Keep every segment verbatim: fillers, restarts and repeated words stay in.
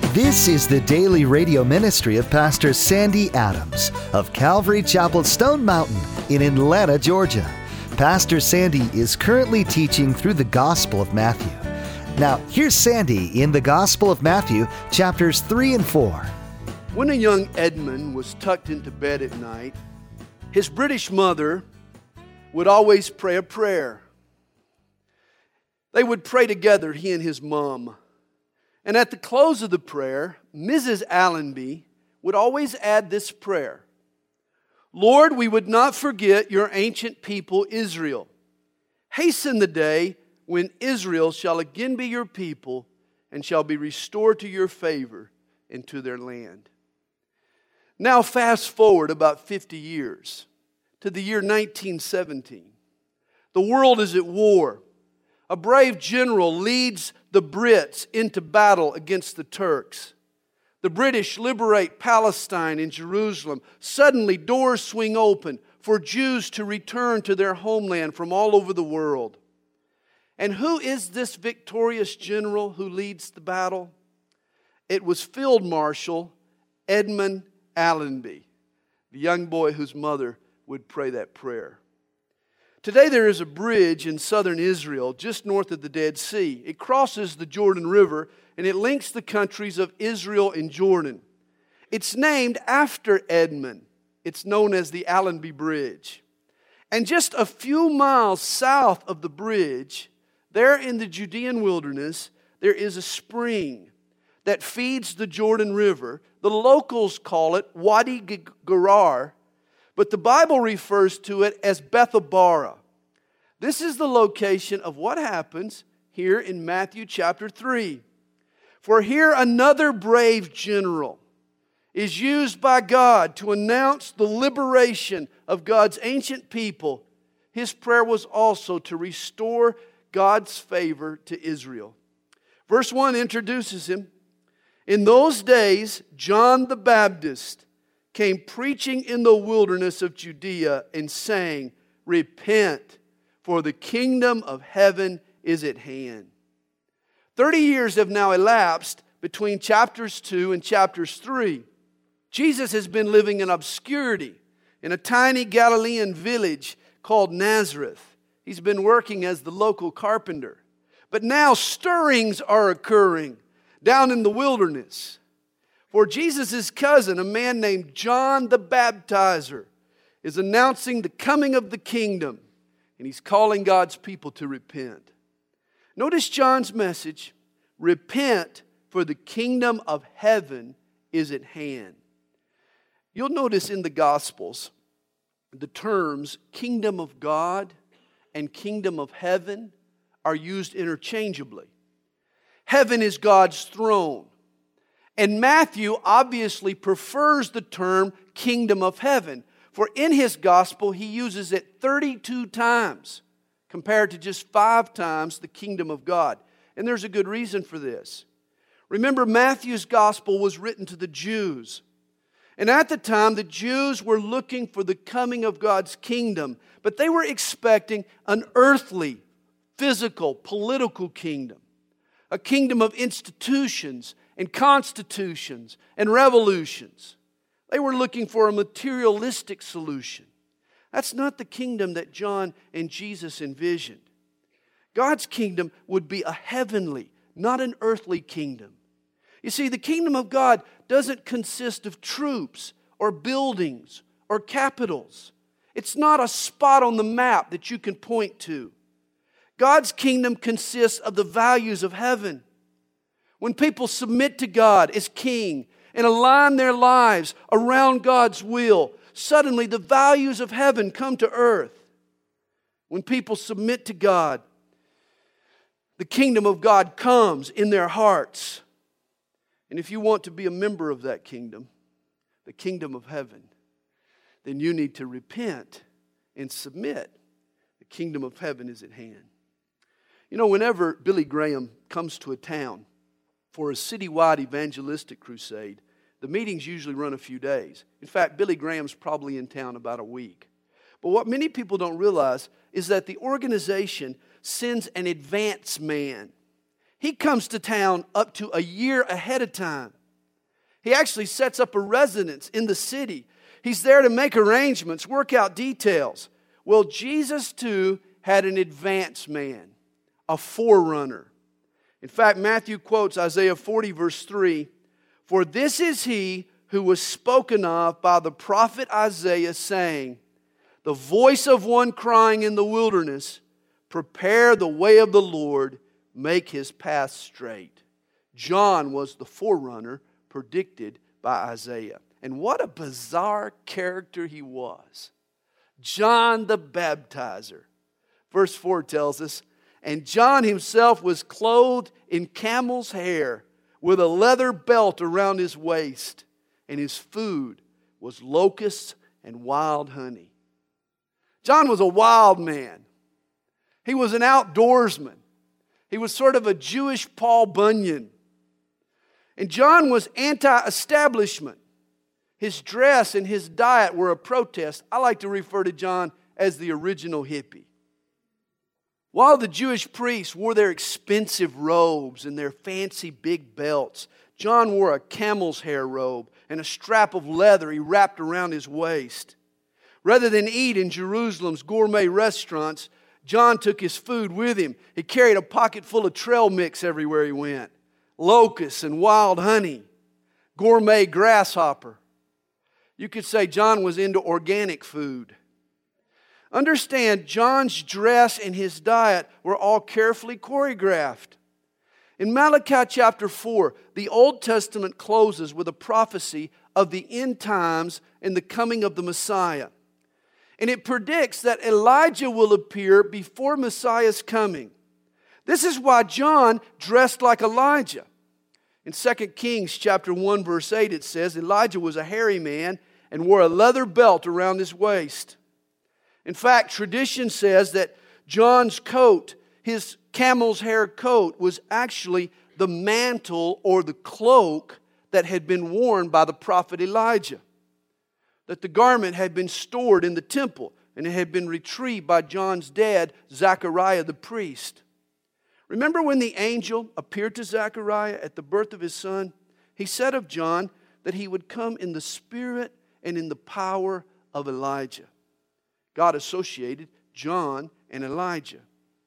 This is the daily radio ministry of Pastor Sandy Adams of Calvary Chapel Stone Mountain in Atlanta, Georgia. Pastor Sandy is currently teaching through the Gospel of Matthew. Now, here's Sandy in the Gospel of Matthew, chapters three and four. When a young Edmund was tucked into bed at night, his British mother would always pray a prayer. They would pray together, he and his mom. And at the close of the prayer, Missus Allenby would always add this prayer: Lord, we would not forget your ancient people Israel. Hasten the day when Israel shall again be your people and shall be restored to your favor and to their land. Now fast forward about fifty years to the year nineteen seventeen. The world is at war. A brave general leads the Brits into battle against the Turks. The British liberate Palestine and Jerusalem. Suddenly, doors swing open for Jews to return to their homeland from all over the world. And who is this victorious general who leads the battle? It was Field Marshal Edmund Allenby, the young boy whose mother would pray that prayer. Today there is a bridge in southern Israel just north of the Dead Sea. It crosses the Jordan River and it links the countries of Israel and Jordan. It's named after Edmund. It's known as the Allenby Bridge. And just a few miles south of the bridge, there in the Judean wilderness, there is a spring that feeds the Jordan River. The locals call it Wadi Gerar, but the Bible refers to it as Bethabara. This is the location of what happens here in Matthew chapter three. For here another brave general is used by God to announce the liberation of God's ancient people. His prayer was also to restore God's favor to Israel. Verse one introduces him. In those days, John the Baptist came preaching in the wilderness of Judea and saying, repent, for the kingdom of heaven is at hand. Thirty years have now elapsed between chapters two and chapters three. Jesus has been living in obscurity in a tiny Galilean village called Nazareth. He's been working as the local carpenter. But now stirrings are occurring down in the wilderness. For Jesus' cousin, a man named John the Baptizer, is announcing the coming of the kingdom, and he's calling God's people to repent. Notice John's message: repent, for the kingdom of heaven is at hand. You'll notice in the Gospels, the terms kingdom of God and kingdom of heaven are used interchangeably. Heaven is God's throne. And Matthew obviously prefers the term kingdom of heaven. For in his gospel, he uses it thirty-two times, compared to just five times the kingdom of God. And there's a good reason for this. Remember, Matthew's gospel was written to the Jews. And at the time, the Jews were looking for the coming of God's kingdom. But they were expecting an earthly, physical, political kingdom. A kingdom of institutions and constitutions and revolutions. They were looking for a materialistic solution. That's not the kingdom that John and Jesus envisioned. God's kingdom would be a heavenly, not an earthly kingdom. You see, the kingdom of God doesn't consist of troops or buildings or capitals. It's not a spot on the map that you can point to. God's kingdom consists of the values of heaven. When people submit to God as king and align their lives around God's will, suddenly the values of heaven come to earth. When people submit to God, the kingdom of God comes in their hearts. And if you want to be a member of that kingdom, the kingdom of heaven, then you need to repent and submit. The kingdom of heaven is at hand. You know, whenever Billy Graham comes to a town for a citywide evangelistic crusade, the meetings usually run a few days. In fact, Billy Graham's probably in town about a week. But what many people don't realize is that the organization sends an advance man. He comes to town up to a year ahead of time. He actually sets up a residence in the city. He's there to make arrangements, work out details. Well, Jesus too had an advanced man, a forerunner. In fact, Matthew quotes Isaiah forty verse three, "For this is he who was spoken of by the prophet Isaiah, saying, the voice of one crying in the wilderness, prepare the way of the Lord, make his path straight." John was the forerunner predicted by Isaiah. And what a bizarre character he was. John the Baptizer. Verse four tells us, "And John himself was clothed in camel's hair, with a leather belt around his waist, and his food was locusts and wild honey." John was a wild man. He was an outdoorsman. He was sort of a Jewish Paul Bunyan. And John was anti-establishment. His dress and his diet were a protest. I like to refer to John as the original hippie. While the Jewish priests wore their expensive robes and their fancy big belts, John wore a camel's hair robe and a strap of leather he wrapped around his waist. Rather than eat in Jerusalem's gourmet restaurants, John took his food with him. He carried a pocket full of trail mix everywhere he went. Locusts and wild honey. Gourmet grasshopper. You could say John was into organic food. Understand, John's dress and his diet were all carefully choreographed. In Malachi chapter four, the Old Testament closes with a prophecy of the end times and the coming of the Messiah. And it predicts that Elijah will appear before Messiah's coming. This is why John dressed like Elijah. In Second Kings chapter one verse eight it says, Elijah was a hairy man and wore a leather belt around his waist. In fact, tradition says that John's coat, his camel's hair coat, was actually the mantle or the cloak that had been worn by the prophet Elijah. That the garment had been stored in the temple and it had been retrieved by John's dad, Zechariah the priest. Remember when the angel appeared to Zechariah at the birth of his son? He said of John that he would come in the spirit and in the power of Elijah. God associated John and Elijah.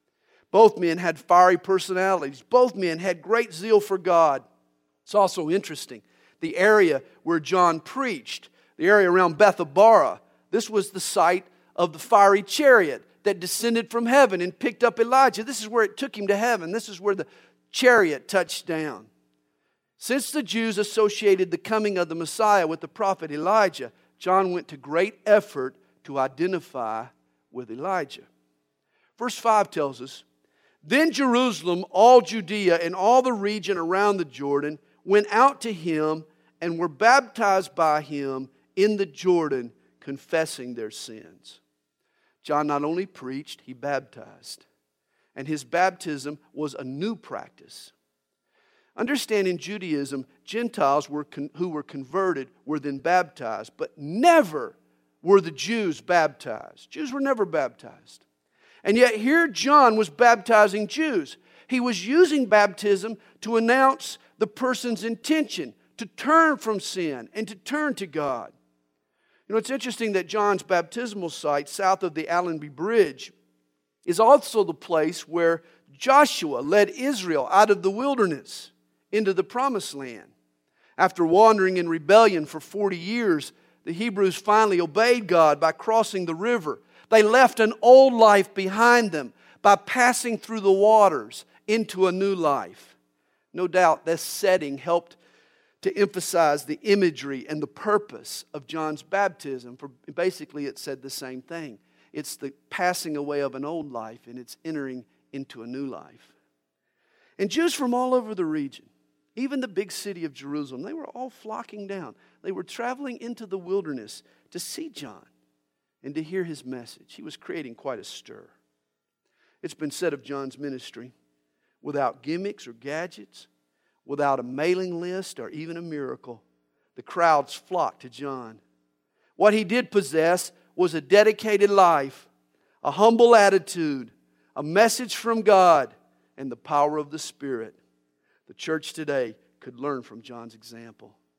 Both men had fiery personalities. Both men had great zeal for God. It's also interesting. The area where John preached, the area around Bethabara, this was the site of the fiery chariot that descended from heaven and picked up Elijah. This is where it took him to heaven. This is where the chariot touched down. Since the Jews associated the coming of the Messiah with the prophet Elijah, John went to great effort to identify with Elijah. Verse five tells us, "Then Jerusalem, all Judea, and all the region around the Jordan went out to him and were baptized by him in the Jordan, confessing their sins." John not only preached, he baptized. And his baptism was a new practice. Understand, in Judaism, Gentiles were con- who were converted were then baptized, but never were the Jews baptized. Jews were never baptized. And yet here John was baptizing Jews. He was using baptism to announce the person's intention to turn from sin and to turn to God. You know, it's interesting that John's baptismal site south of the Allenby Bridge is also the place where Joshua led Israel out of the wilderness into the promised land. After wandering in rebellion for forty years, the Hebrews finally obeyed God by crossing the river. They left an old life behind them by passing through the waters into a new life. No doubt this setting helped to emphasize the imagery and the purpose of John's baptism. For basically it said the same thing. It's the passing away of an old life and it's entering into a new life. And Jews from all over the region, even the big city of Jerusalem, they were all flocking down. They were traveling into the wilderness to see John and to hear his message. He was creating quite a stir. It's been said of John's ministry, without gimmicks or gadgets, without a mailing list or even a miracle, the crowds flocked to John. What he did possess was a dedicated life, a humble attitude, a message from God, and the power of the Spirit. The church today could learn from John's example.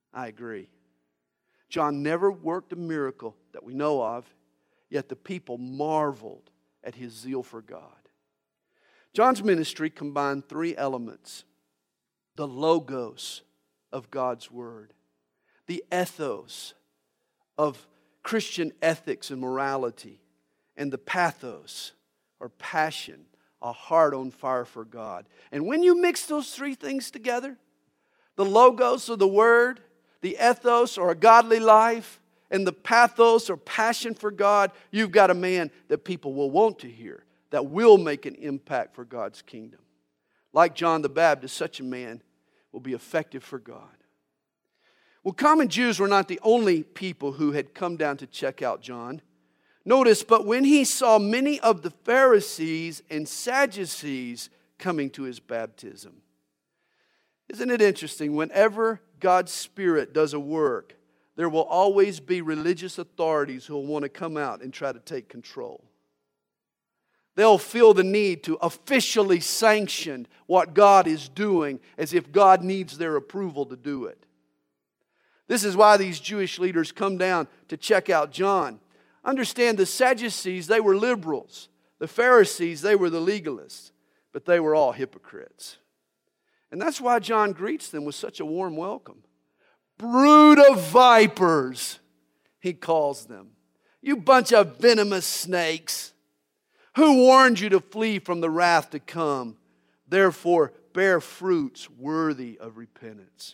I agree. John never worked a miracle that we know of, yet the people marveled at his zeal for God. John's ministry combined three elements: the logos of God's Word, the ethos of Christian ethics and morality, and the pathos, or passion, a heart on fire for God. And when you mix those three things together, the logos of the Word, the ethos or a godly life, and the pathos or passion for God, you've got a man that people will want to hear, that will make an impact for God's kingdom. Like John the Baptist, such a man will be effective for God. Well, common Jews were not the only people who had come down to check out John. Notice, but when he saw many of the Pharisees and Sadducees coming to his baptism. Isn't it interesting? Whenever God's Spirit does a work, there will always be religious authorities who will want to come out and try to take control. They'll feel the need to officially sanction what God is doing as if God needs their approval to do it. This is why these Jewish leaders come down to check out John. Understand, the Sadducees, they were liberals. The Pharisees, they were the legalists. But they were all hypocrites. And that's why John greets them with such a warm welcome. Brood of vipers, he calls them. You bunch of venomous snakes. Who warned you to flee from the wrath to come? Therefore, bear fruits worthy of repentance.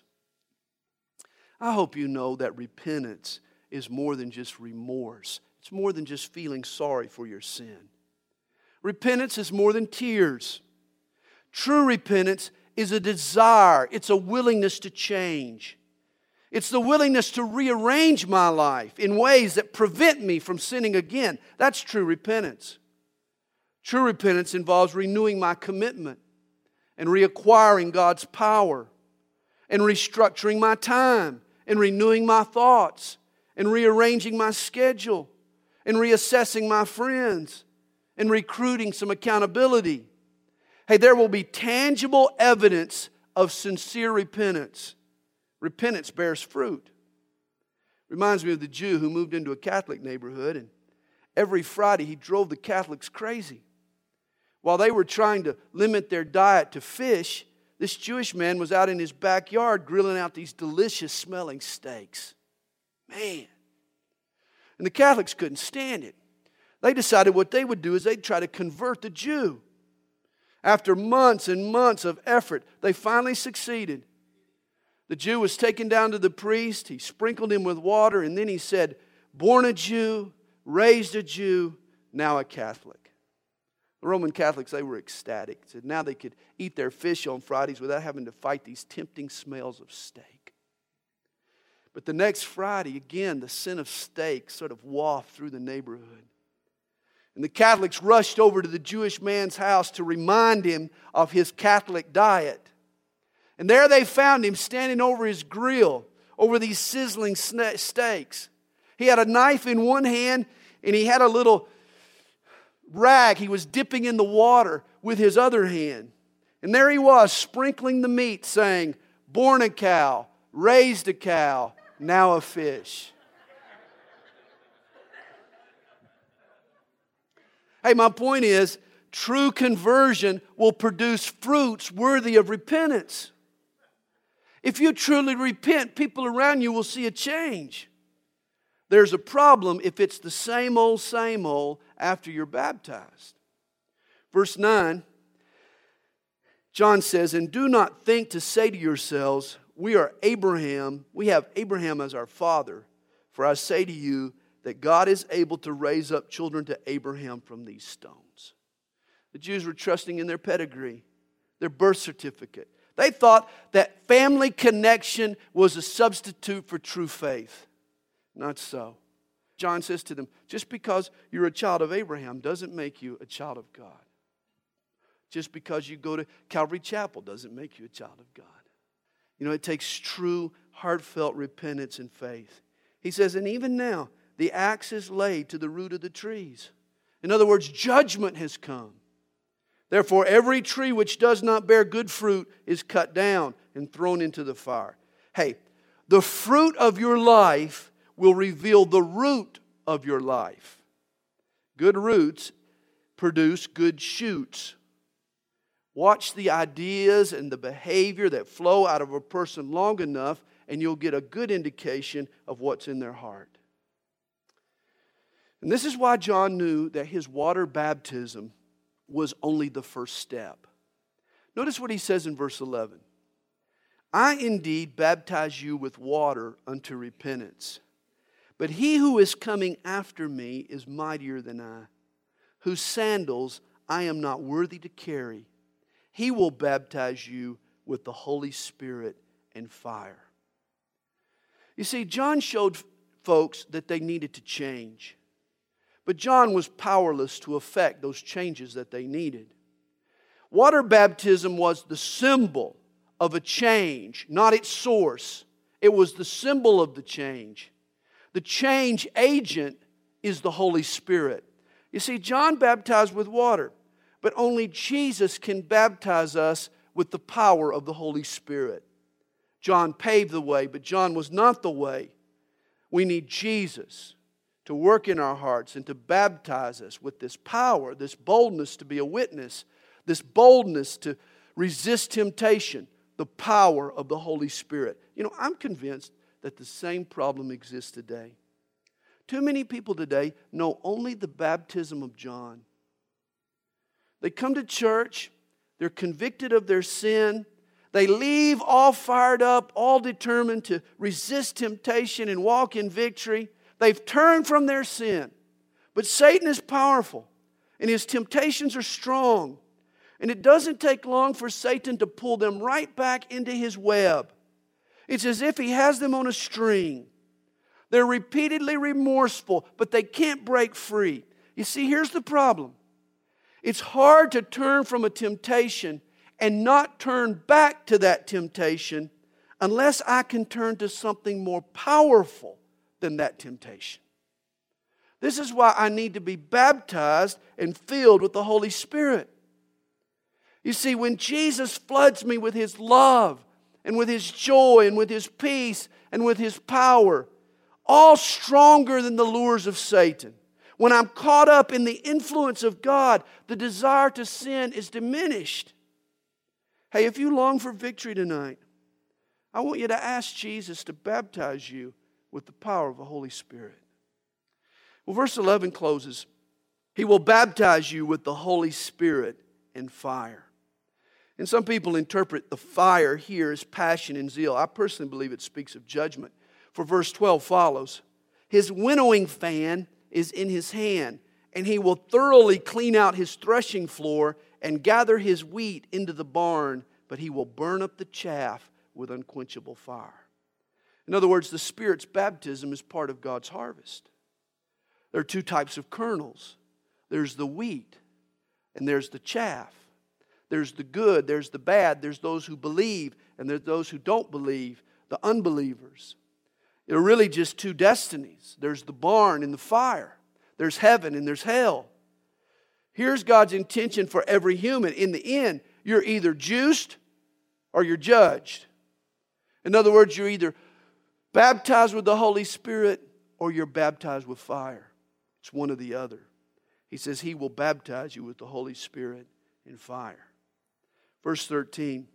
I hope you know that repentance is more than just remorse. It's more than just feeling sorry for your sin. Repentance is more than tears. True repentance is a desire. It's a willingness to change. It's the willingness to rearrange my life in ways that prevent me from sinning again. That's true repentance. True repentance involves renewing my commitment and reacquiring God's power and restructuring my time and renewing my thoughts and rearranging my schedule and reassessing my friends and recruiting some accountability. Hey, there will be tangible evidence of sincere repentance. Repentance bears fruit. Reminds me of the Jew who moved into a Catholic neighborhood, and every Friday he drove the Catholics crazy. While they were trying to limit their diet to fish, this Jewish man was out in his backyard grilling out these delicious smelling steaks. Man. And the Catholics couldn't stand it. They decided what they would do is they'd try to convert the Jew. After months and months of effort, they finally succeeded. The Jew was taken down to the priest. He sprinkled him with water, and then he said, born a Jew, raised a Jew, now a Catholic. The Roman Catholics, they were ecstatic. Said now they could eat their fish on Fridays without having to fight these tempting smells of steak. But the next Friday, again, the scent of steak sort of wafted through the neighborhood. And the Catholics rushed over to the Jewish man's house to remind him of his Catholic diet. And there they found him standing over his grill, over these sizzling steaks. He had a knife in one hand, and he had a little rag he was dipping in the water with his other hand. And there he was, sprinkling the meat, saying, born a cow, raised a cow, now a fish. Hey, my point is, true conversion will produce fruits worthy of repentance. If you truly repent, people around you will see a change. There's a problem if it's the same old, same old after you're baptized. Verse nine, John says, and do not think to say to yourselves, we are Abraham, we have Abraham as our father. For I say to you that God is able to raise up children to Abraham from these stones. The Jews were trusting in their pedigree, their birth certificate. They thought that family connection was a substitute for true faith. Not so. John says to them, just because you're a child of Abraham doesn't make you a child of God. Just because you go to Calvary Chapel doesn't make you a child of God. You know, it takes true, heartfelt repentance and faith. He says, and even now, the axe is laid to the root of the trees. In other words, judgment has come. Therefore, every tree which does not bear good fruit is cut down and thrown into the fire. Hey, The fruit of your life will reveal the root of your life. Good roots produce good shoots. Watch the ideas and the behavior that flow out of a person long enough, and you'll get a good indication of what's in their heart. And this is why John knew that his water baptism was only the first step. Notice what he says in verse eleven. I indeed baptize you with water unto repentance. But he who is coming after me is mightier than I, whose sandals I am not worthy to carry. He will baptize you with the Holy Spirit and fire. You see, John showed folks that they needed to change. But John was powerless to effect those changes that they needed. Water baptism was the symbol of a change, not its source. It was the symbol of the change. The change agent is the Holy Spirit. You see, John baptized with water, but only Jesus can baptize us with the power of the Holy Spirit. John paved the way, but John was not the way. We need Jesus to work in our hearts and to baptize us with this power, this boldness to be a witness, this boldness to resist temptation, the power of the Holy Spirit. You know, I'm convinced that the same problem exists today. Too many people today know only the baptism of John. They come to church, they're convicted of their sin, they leave all fired up, all determined to resist temptation and walk in victory. They've turned from their sin. But Satan is powerful, and his temptations are strong. And it doesn't take long for Satan to pull them right back into his web. It's as if he has them on a string. They're repeatedly remorseful, but they can't break free. You see, here's the problem. It's hard to turn from a temptation and not turn back to that temptation unless I can turn to something more powerful than that temptation. This is why I need to be baptized and filled with the Holy Spirit. You see, when Jesus floods me with His love and with His joy and with His peace and with His power, all stronger than the lures of Satan, when I'm caught up in the influence of God, the desire to sin is diminished. Hey, if you long for victory tonight, I want you to ask Jesus to baptize you with the power of the Holy Spirit. Well, verse eleven closes, He will baptize you with the Holy Spirit and fire. And some people interpret the fire here as passion and zeal. I personally believe it speaks of judgment. For verse twelve follows, His winnowing fan is in His hand, and He will thoroughly clean out His threshing floor and gather His wheat into the barn, but He will burn up the chaff with unquenchable fire. In other words, the Spirit's baptism is part of God's harvest. There are two types of kernels. There's the wheat, and there's the chaff. There's the good, there's the bad, there's those who believe, and there's those who don't believe, the unbelievers. They're really just two destinies. There's the barn and the fire. There's heaven and there's hell. Here's God's intention for every human. In the end, you're either juiced or you're judged. In other words, you're either baptized with the Holy Spirit or you're baptized with fire. It's one or the other. He says He will baptize you with the Holy Spirit and fire. Verse thirteen,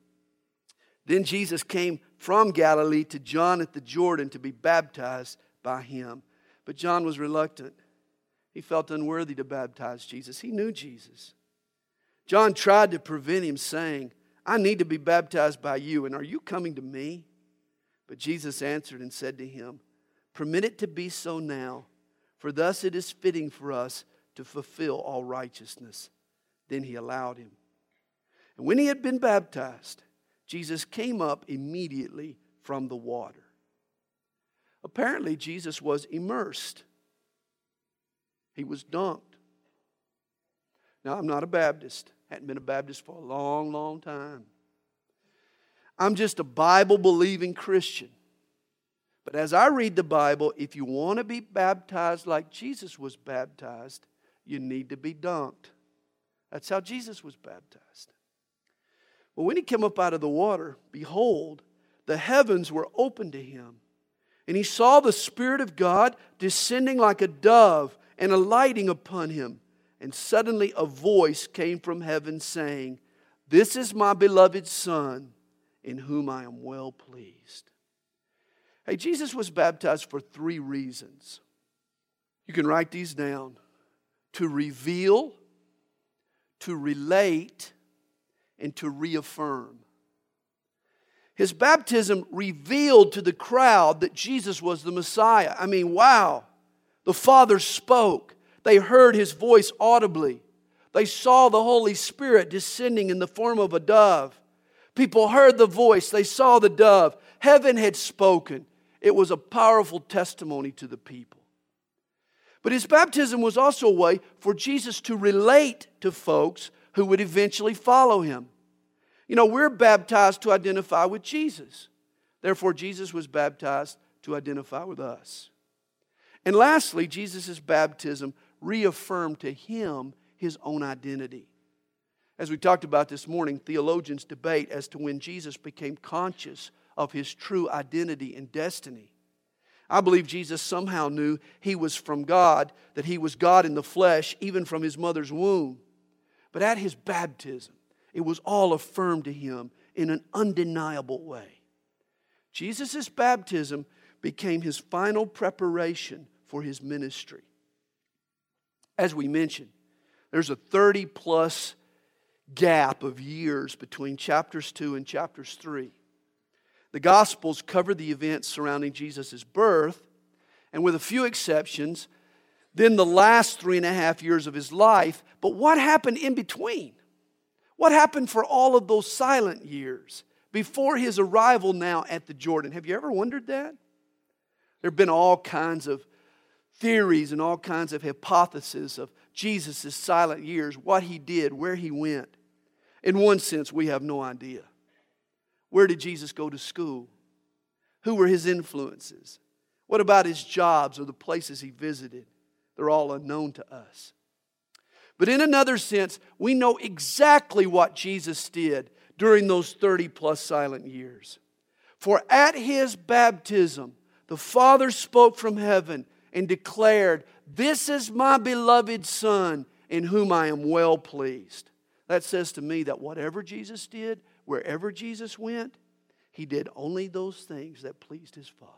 Then Jesus came from Galilee to John at the Jordan to be baptized by Him. But John was reluctant. He felt unworthy to baptize Jesus. He knew Jesus. John tried to prevent him, saying, I need to be baptized by you, and are you coming to me? But Jesus answered and said to him, Permit it to be so now, for thus it is fitting for us to fulfill all righteousness. Then He allowed him. And when he had been baptized, Jesus came up immediately from the water. Apparently, Jesus was immersed. He was dunked. Now, I'm not a Baptist. Hadn't been a Baptist for a long, long time. I'm just a Bible-believing Christian. But as I read the Bible, if you want to be baptized like Jesus was baptized, you need to be dunked. That's how Jesus was baptized. Well, when He came up out of the water, behold, the heavens were opened to him. And he saw the Spirit of God descending like a dove and alighting upon him. And suddenly a voice came from heaven saying, "This is my beloved Son, in whom I am well pleased." Hey, Jesus was baptized for three reasons. You can write these down. To reveal, to relate, and to reaffirm. His baptism revealed to the crowd that Jesus was the Messiah. I mean, wow. The Father spoke. They heard His voice audibly. They saw the Holy Spirit descending in the form of a dove. People heard the voice. They saw the dove. Heaven had spoken. It was a powerful testimony to the people. But His baptism was also a way for Jesus to relate to folks who would eventually follow Him. You know, we're baptized to identify with Jesus. Therefore, Jesus was baptized to identify with us. And lastly, Jesus' baptism reaffirmed to Him His own identity. As we talked about this morning, theologians debate as to when Jesus became conscious of His true identity and destiny. I believe Jesus somehow knew He was from God, that He was God in the flesh, even from His mother's womb. But at His baptism, it was all affirmed to Him in an undeniable way. Jesus' baptism became His final preparation for His ministry. As we mentioned, there's a thirty plus gap of years between chapters two and chapters three. The Gospels cover the events surrounding Jesus' birth, and with a few exceptions, then the last three and a half years of His life. But what happened in between? What happened for all of those silent years before His arrival now at the Jordan? Have you ever wondered that? There have been all kinds of theories and all kinds of hypotheses of Jesus' silent years, what He did, where He went. In one sense, we have no idea. Where did Jesus go to school? Who were His influences? What about His jobs or the places He visited? They're all unknown to us. But in another sense, we know exactly what Jesus did during those thirty plus silent years. For at His baptism, the Father spoke from heaven and declared, "This is my beloved Son, in whom I am well pleased." That says to me that whatever Jesus did, wherever Jesus went, He did only those things that pleased His Father.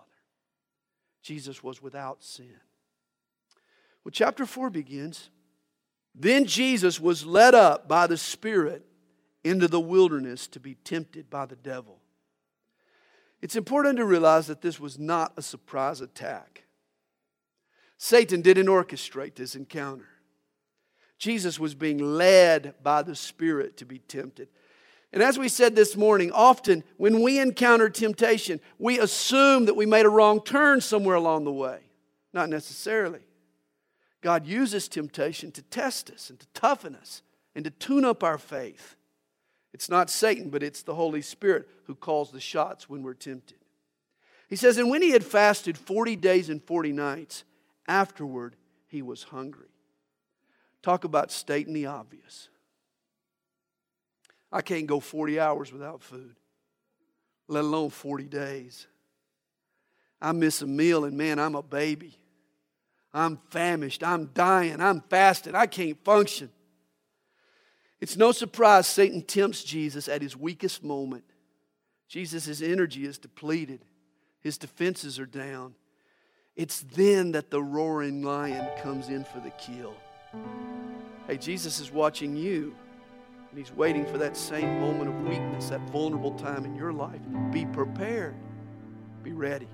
Jesus was without sin. Well, chapter four begins. Then Jesus was led up by the Spirit into the wilderness to be tempted by the devil. It's important to realize that this was not a surprise attack. Satan didn't orchestrate this encounter. Jesus was being led by the Spirit to be tempted. And as we said this morning, often when we encounter temptation, we assume that we made a wrong turn somewhere along the way. Not necessarily. God uses temptation to test us and to toughen us and to tune up our faith. It's not Satan, but it's the Holy Spirit who calls the shots when we're tempted. He says, "And when He had fasted forty days and forty nights, afterward He was hungry." Talk about stating the obvious. I can't go forty hours without food, let alone forty days. I miss a meal and man, I'm a baby. I'm famished. I'm dying. I'm fasting. I can't function. It's no surprise Satan tempts Jesus at His weakest moment. Jesus' energy is depleted. His defenses are down. It's then that the roaring lion comes in for the kill. Hey, Jesus is watching you, and He's waiting for that same moment of weakness, that vulnerable time in your life. Be prepared. Be ready.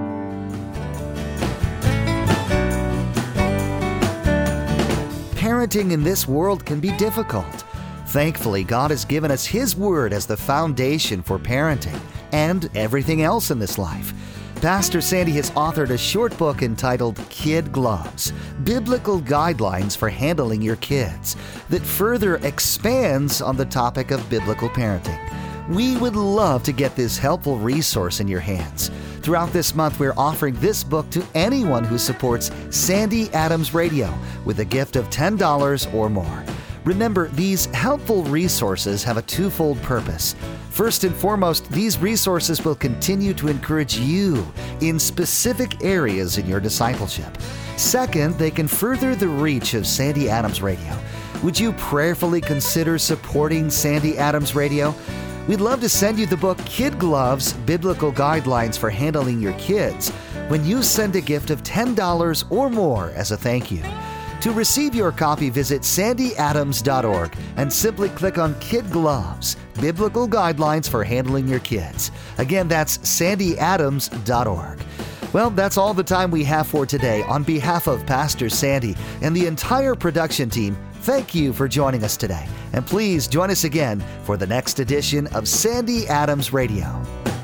Parenting in this world can be difficult. Thankfully, God has given us His Word as the foundation for parenting and everything else in this life. Pastor Sandy has authored a short book entitled Kid Gloves, Biblical Guidelines for Handling Your Kids, that further expands on the topic of biblical parenting. We would love to get this helpful resource in your hands. Throughout this month, we're offering this book to anyone who supports Sandy Adams Radio with a gift of ten dollars or more. Remember, these helpful resources have a twofold purpose. First and foremost, these resources will continue to encourage you in specific areas in your discipleship. Second, they can further the reach of Sandy Adams Radio. Would you prayerfully consider supporting Sandy Adams Radio? We'd love to send you the book Kid Gloves, Biblical Guidelines for Handling Your Kids when you send a gift of ten dollars or more as a thank you. To receive your copy, visit sandy adams dot org and simply click on Kid Gloves, Biblical Guidelines for Handling Your Kids. Again, that's sandy adams dot org. Well, that's all the time we have for today. On behalf of Pastor Sandy and the entire production team, thank you for joining us today. And please join us again for the next edition of Sandy Adams Radio.